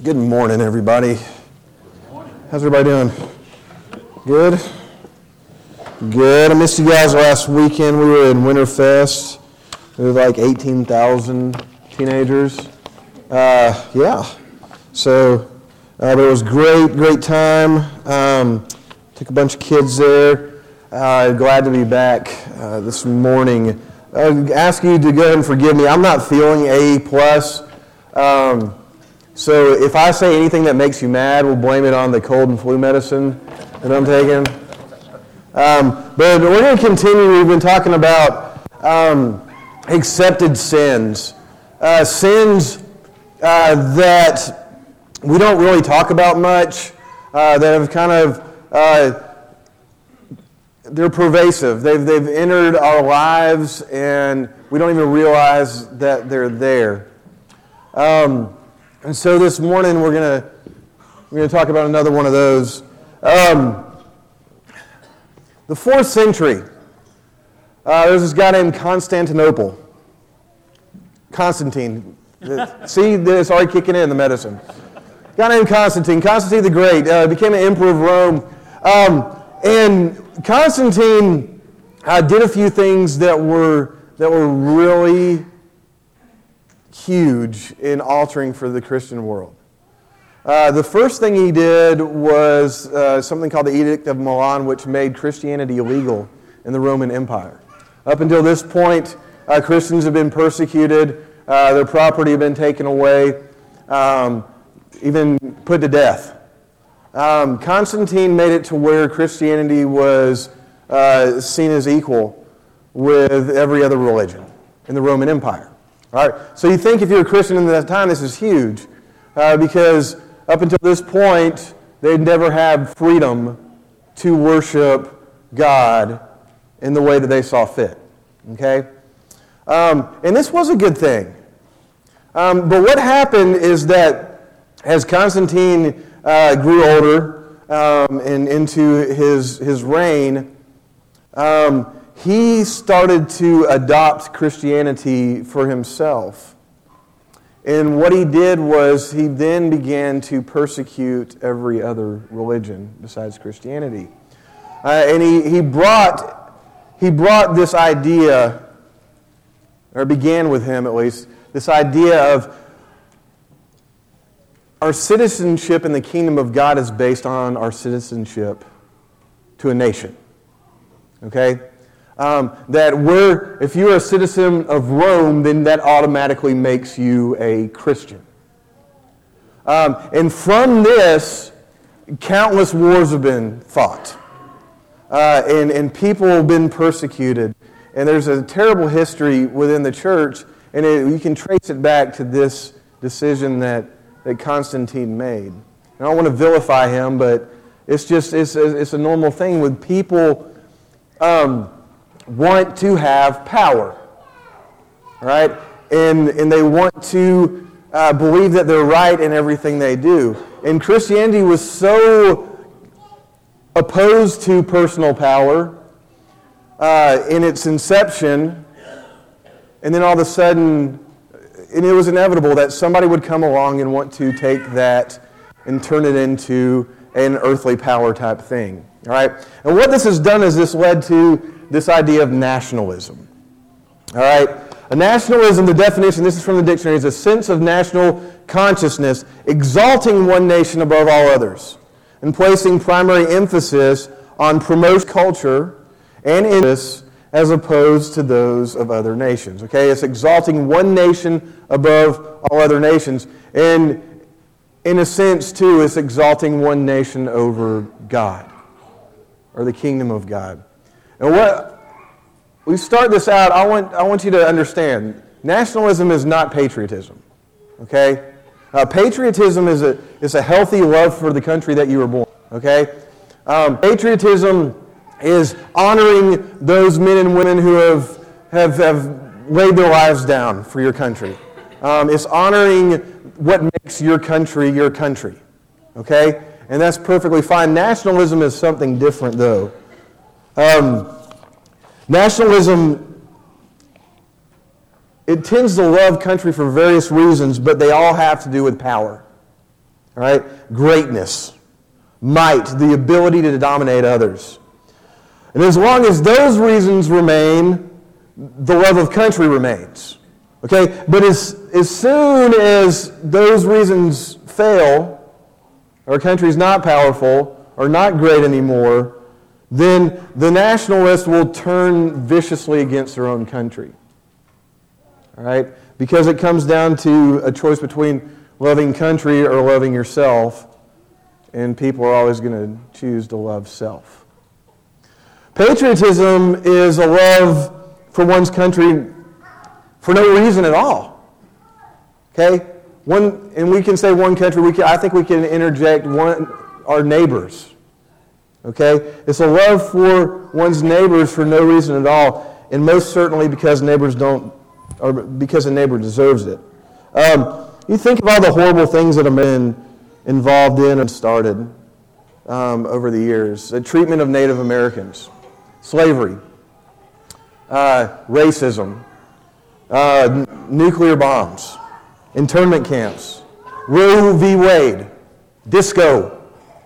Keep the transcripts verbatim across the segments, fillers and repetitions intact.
Good morning, everybody. How's everybody doing? Good? Good. I missed you guys last weekend. We were in Winterfest. There were like eighteen thousand teenagers. Uh, yeah. So, uh, but it was great, great time. Um, took a bunch of kids there. Uh, glad to be back uh, this morning. I ask you to go ahead and forgive me. I'm not feeling A plus. Um, so if I say anything that makes you mad, we'll blame it on the cold and flu medicine that I'm taking. Um, but we're going to continue. We've been talking about um, accepted sins. Uh, sins uh, that we don't really talk about much, uh, that have kind of, uh, they're pervasive. They've, they've entered our lives and we don't even realize that they're there. Um, and so this morning we're going to we're going to talk about another one of those. Um, the fourth century, uh, there's this guy named Constantinople. Constantine. See, it's already kicking in, the medicine. A guy named Constantine. Constantine the Great uh, became an emperor of Rome. Um, and Constantine uh, did a few things that were that were really huge in altering for the Christian world. Uh, the first thing he did was uh, something called the Edict of Milan, which made Christianity illegal in the Roman Empire. Up until this point, uh, Christians have been persecuted, uh, their property had been taken away, um, even put to death. Um, Constantine made it to where Christianity was uh, seen as equal with every other religion in the Roman Empire. All right, so you think if you're a Christian in that time, this is huge, uh, because up until this point, they'd never had freedom to worship God in the way that they saw fit. Okay, um, and this was a good thing. Um, but what happened is that as Constantine uh, grew older um, and into his his reign, um, he started to adopt Christianity for himself. And what he did was he then began to persecute every other religion besides Christianity. Uh, and he, he brought he brought this idea, or began with him at least, this idea of our citizenship in the kingdom of God is based on our citizenship to a nation. Okay? Um, that we're, if you're a citizen of Rome, then that automatically makes you a Christian. Um, and from this, countless wars have been fought. Uh, and, and people have been persecuted. And there's a terrible history within the church, and it, you can trace it back to this decision that, that Constantine made. And I don't want to vilify him, but it's just, it's, it's a normal thing with people um, want to have power, right? And and they want to uh, believe that they're right in everything they do. And Christianity was so opposed to personal power uh, in its inception, and then all of a sudden, and it was inevitable that somebody would come along and want to take that and turn it into an earthly power type thing, all right? And what this has done is this led to this idea of nationalism. All right? A nationalism, the definition, this is from the dictionary, is a sense of national consciousness, exalting one nation above all others, and placing primary emphasis on promoting culture and interests as opposed to those of other nations. Okay? It's exalting one nation above all other nations. And in a sense, too, it's exalting one nation over God, or the kingdom of God. And what we start this out, I want I want you to understand, nationalism is not patriotism. Okay? Uh, patriotism is a is a healthy love for the country that you were born. Okay? Um, patriotism is honoring those men and women who have have, have laid their lives down for your country. Um, it's honoring what makes your country your country. Okay? And that's perfectly fine. Nationalism is something different, though. Um, nationalism, it tends to love country for various reasons, but they all have to do with power. All right? Greatness, might, the ability to dominate others. And as long as those reasons remain, the love of country remains. Okay? But as, as soon as those reasons fail, our country's not powerful or not great anymore, then the nationalist will turn viciously against their own country. All right? Because it comes down to a choice between loving country or loving yourself, and people are always going to choose to love self. Patriotism is a love for one's country for no reason at all. Okay? One, and we can say one country, we can, I think we can interject one, our neighbors. Okay? It's a love for one's neighbors for no reason at all, and most certainly because neighbors don't, or because a neighbor deserves it. Um, you think of all the horrible things that have been involved in and started um, over the years. The treatment of Native Americans, slavery, uh, racism, uh, n- nuclear bombs, internment camps, Roe v. Wade, disco.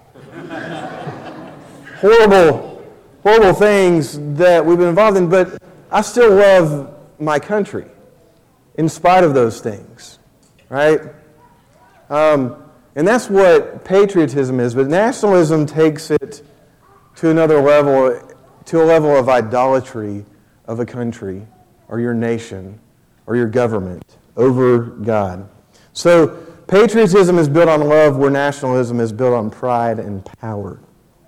horrible, horrible things that we've been involved in, but I still love my country in spite of those things, right? Um, and that's what patriotism is, but nationalism takes it to another level, to a level of idolatry of a country or your nation or your government over God. So patriotism is built on love where nationalism is built on pride and power.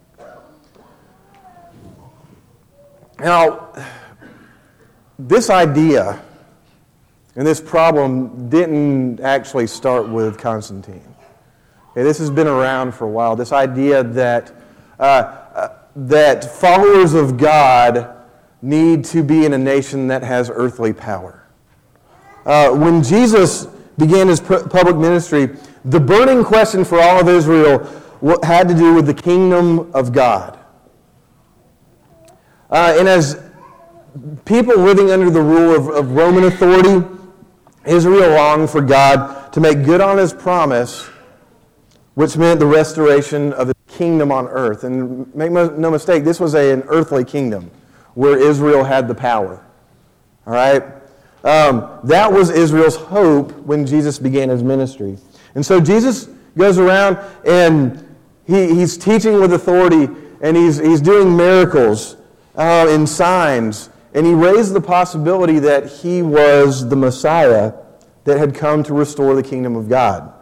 Now, this idea and this problem didn't actually start with Constantine. Okay, this has been around for a while. This idea that uh, uh, that followers of God need to be in a nation that has earthly power. Uh, when Jesus began his public ministry, the burning question for all of Israel had to do with the kingdom of God. Uh, and as people living under the rule of, of Roman authority, Israel longed for God to make good on his promise, which meant the restoration of his kingdom on earth. And make no mistake, this was a, an earthly kingdom where Israel had the power. All right? Um, that was Israel's hope when Jesus began his ministry. And so Jesus goes around and he, he's teaching with authority, and he's, he's doing miracles uh, and signs. And he raised the possibility that he was the Messiah that had come to restore the kingdom of God.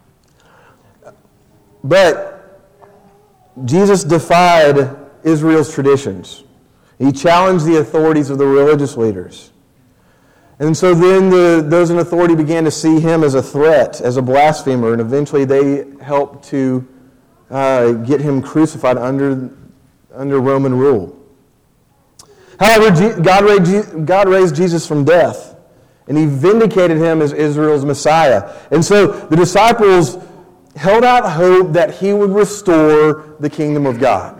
But Jesus defied Israel's traditions. He challenged the authorities of the religious leaders. And so then the, those in authority began to see him as a threat, as a blasphemer, and eventually they helped to uh, get him crucified under, under Roman rule. However, God raised, God raised Jesus from death, and he vindicated him as Israel's Messiah. And so the disciples held out hope that he would restore the kingdom of God.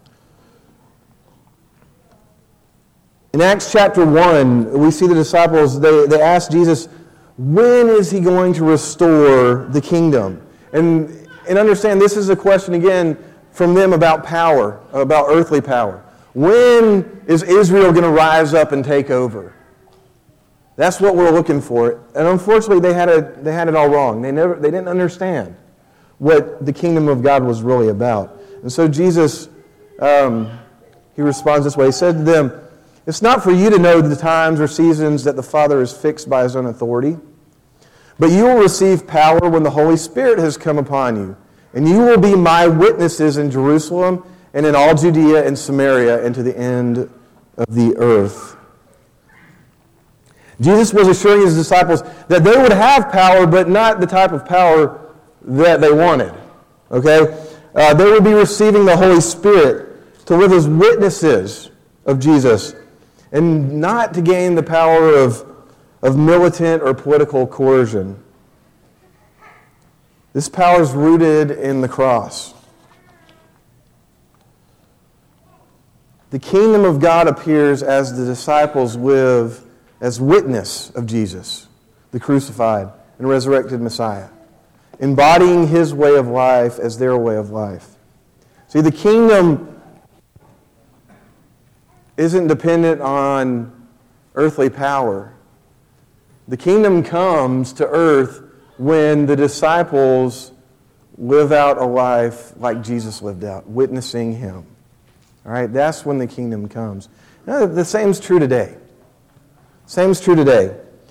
In Acts chapter one, we see the disciples, they, they ask Jesus, when is he going to restore the kingdom? And, and understand, this is a question, again, from them about power, about earthly power. When is Israel going to rise up and take over? That's what we're looking for. And unfortunately, they had, a, they had it all wrong. They, never, they didn't understand what the kingdom of God was really about. And so Jesus, um, he responds this way. He said to them, it's not for you to know the times or seasons that the Father has fixed by his own authority, but you will receive power when the Holy Spirit has come upon you, and you will be my witnesses in Jerusalem and in all Judea and Samaria and to the end of the earth. Jesus was assuring his disciples that they would have power, but not the type of power that they wanted. Okay? Uh, they would be receiving the Holy Spirit to live as witnesses of Jesus, and not to gain the power of, of militant or political coercion. This power is rooted in the cross. The kingdom of God appears as the disciples live as witness of Jesus, the crucified and resurrected Messiah. embodying his way of life as their way of life. See, the kingdom isn't dependent on earthly power. The kingdom comes to earth when the disciples live out a life like Jesus lived out, witnessing him. All right, that's when the kingdom comes. Now, the same's true today. Same's true today.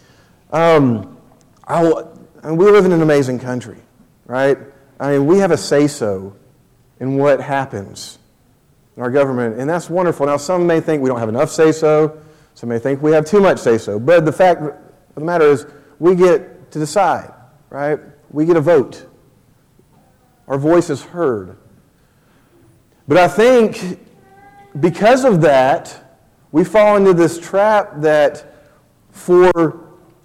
Um, I'll, and we live in an amazing country, right? I mean, we have a say-so in what happens in our government, and that's wonderful. Now, some may think we don't have enough say-so. Some may think we have too much say-so. But the fact of the matter is, we get to decide, right? We get a vote. Our voice is heard. But I think because of that, we fall into this trap that for,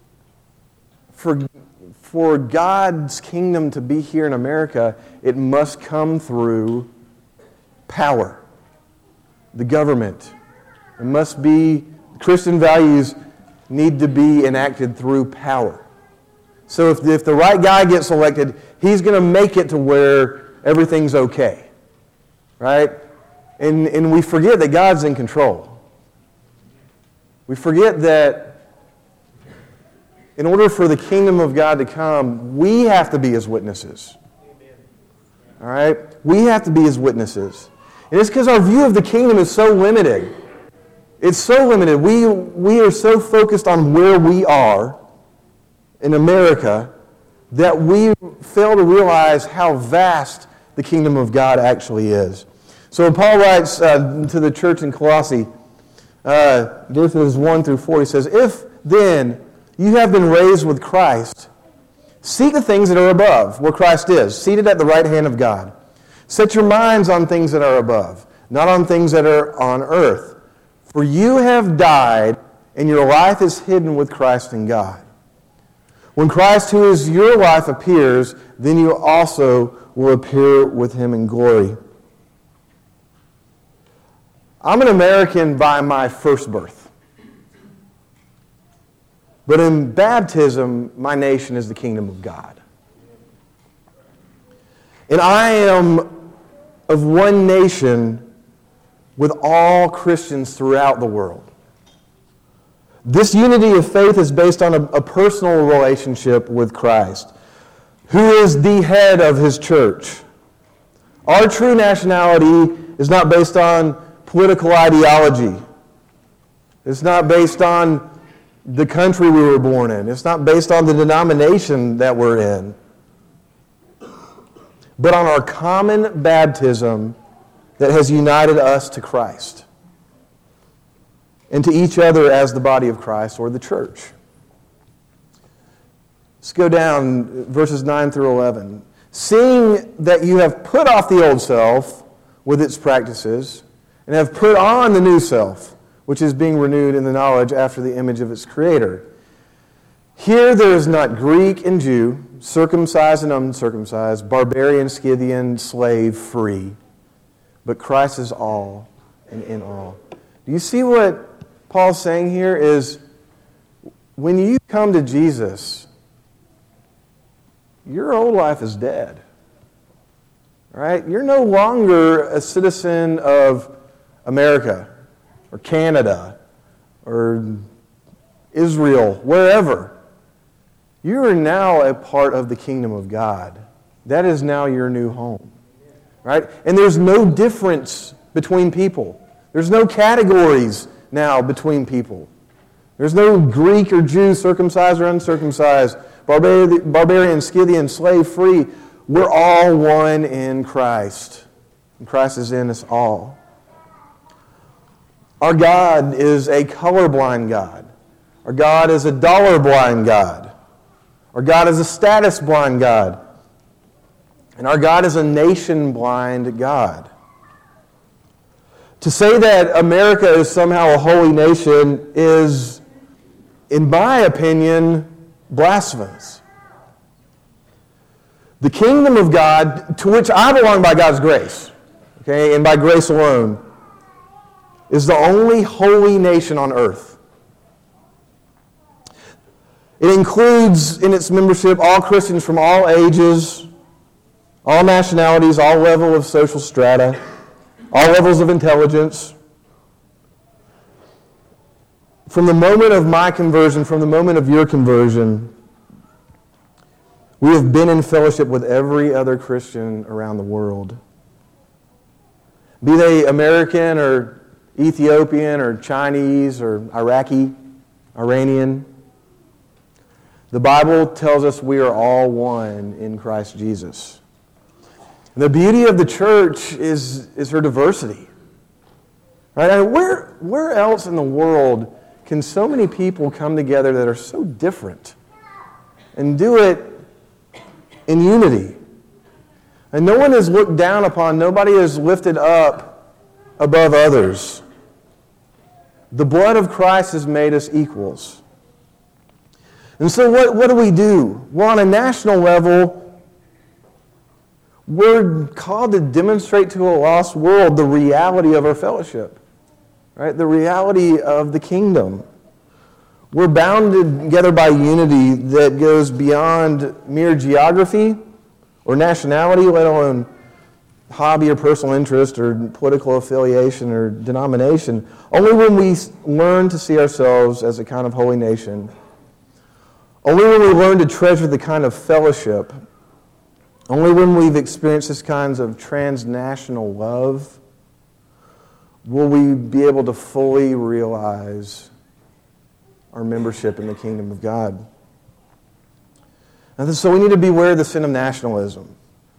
for, for God's kingdom to be here in America, it must come through power, the government. It must be, Christian values need to be enacted through power. So if the, if the right guy gets elected, he's going to make it to where everything's okay, right? And, and we forget that God's in control. We forget that in order for the kingdom of God to come, we have to be His witnesses. All right? We have to be His witnesses. And it's because our view of the kingdom is so limited. It's so limited. We, we are so focused on where we are in America that we fail to realize how vast the kingdom of God actually is. So Paul writes uh, to the church in Colossae, uh, verses one through four, he says, "If then you have been raised with Christ, seek the things that are above, where Christ is, seated at the right hand of God. Set your minds on things that are above, not on things that are on earth. For you have died, and your life is hidden with Christ in God. When Christ, who is your life, appears, then you also will appear with Him in glory." I'm an American by my first birth. But in baptism, my nation is the kingdom of God. And I am of one nation with all Christians throughout the world. This unity of faith is based on a, a personal relationship with Christ, who is the head of His church. Our true nationality is not based on political ideology. It's not based on the country we were born in. It's not based on the denomination that we're in. But on our common baptism that has united us to Christ and to each other as the body of Christ, or the church. Let's go down verses nine through eleven. "Seeing that you have put off the old self with its practices, and have put on the new self, which is being renewed in the knowledge after the image of its Creator. Here there is not Greek and Jew, circumcised and uncircumcised, barbarian, Scythian, slave, free, but Christ is all and in all." Do you see what Paul's saying here is, when you come to Jesus, your old life is dead. Right? You're no longer a citizen of America or Canada or Israel, wherever. You are now a part of the kingdom of God. That is now your new home. Right? And there's no difference between people. There's no categories now between people. There's no Greek or Jew, circumcised or uncircumcised, barbarian, barbarian, Scythian, slave, free. We're all one in Christ. And Christ is in us all. Our God is a colorblind God. Our God is a dollar-blind God. Our God is a status-blind God. And our God is a nation-blind God. To say that America is somehow a holy nation is, in my opinion, blasphemous. The kingdom of God, to which I belong by God's grace, okay, and by grace alone, is the only holy nation on earth. It includes in its membership all Christians from all ages, all nationalities, all levels of social strata, all levels of intelligence. From the moment of my conversion, from the moment of your conversion, we have been in fellowship with every other Christian around the world. Be they American or Ethiopian or Chinese or Iraqi, Iranian. The Bible tells us we are all one in Christ Jesus. The beauty of the church is, is her diversity. Right? And where, where else in the world can so many people come together that are so different and do it in unity? And no one is looked down upon. Nobody is lifted up above others. The blood of Christ has made us equals. And so what, what do we do? Well, on a national level, we're called to demonstrate to a lost world the reality of our fellowship, right? The reality of the kingdom. We're bound together by unity that goes beyond mere geography or nationality, let alone hobby or personal interest or political affiliation or denomination. Only when we learn to see ourselves as a kind of holy nation, only when we learn to treasure the kind of fellowship, only when we've experienced this kinds of transnational love, will we be able to fully realize our membership in the kingdom of God. And so we need to beware of the sin of nationalism.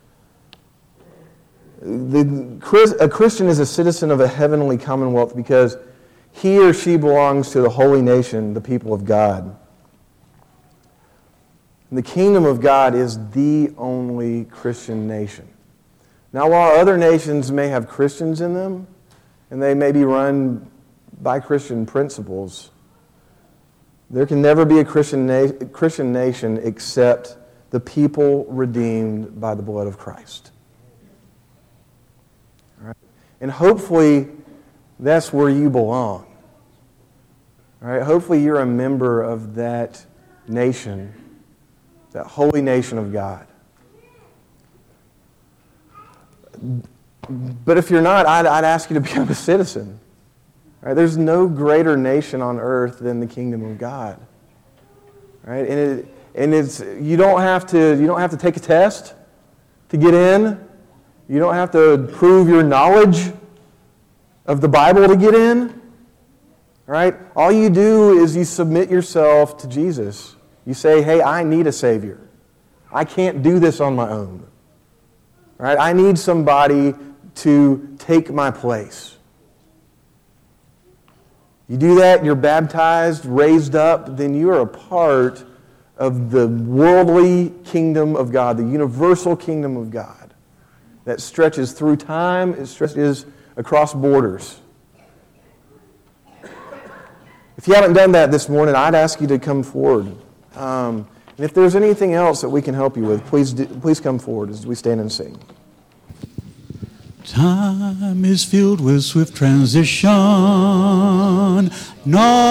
The, a Christian is a citizen of a heavenly commonwealth because he or she belongs to the holy nation, the people of God. And the kingdom of God is the only Christian nation. Now, while other nations may have Christians in them, and they may be run by Christian principles, there can never be a Christian, na- Christian nation except the people redeemed by the blood of Christ. All right? And hopefully, that's where you belong. All right? Hopefully, you're a member of that nation, that holy nation of God. But if you're not, I'd, I'd ask you to become a citizen. Right? There's no greater nation on earth than the kingdom of God. Right? And it, and it's you don't have to you don't have to take a test to get in. You don't have to prove your knowledge of the Bible to get in. Right? All you do is you submit yourself to Jesus. You say, "Hey, I need a Savior. I can't do this on my own. Right? I need somebody to take my place." You do that, you're baptized, raised up, then you are a part of the worldly kingdom of God, the universal kingdom of God that stretches through time, it stretches across borders. If you haven't done that this morning, I'd ask you to come forward. Um, and if there's anything else that we can help you with, please do, please come forward as we stand and sing. Time is filled with swift transition. No